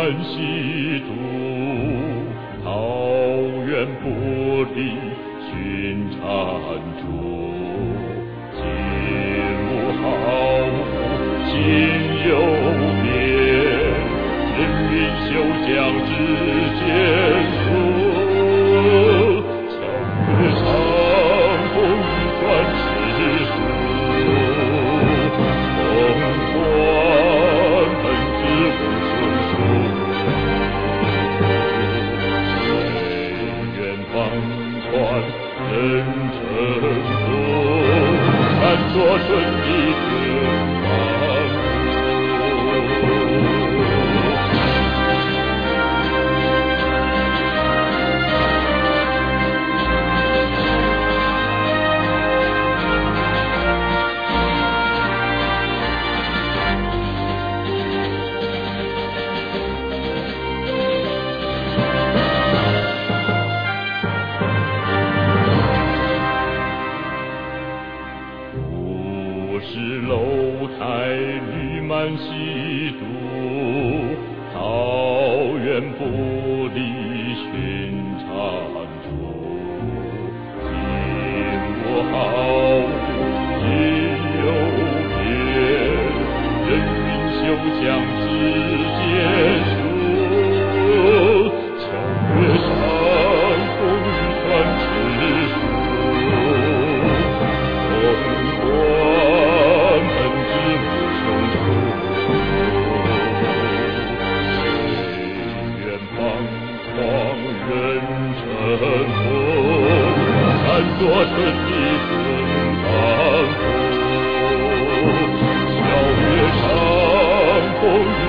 满西渡，桃源不离寻常处。今无好物，心有变，人云休将之间数。巧月长风云传世俗，风传本之无生疏。水远方传人成功，看作顺义天王路。是楼台绿满西渡，桃源不离寻常处。今无好物，今有变，人云休将之间数。巧月上风云传世俗，风传本之无生疏。水远方狂人成风，看作顺义尊当头。巧月长风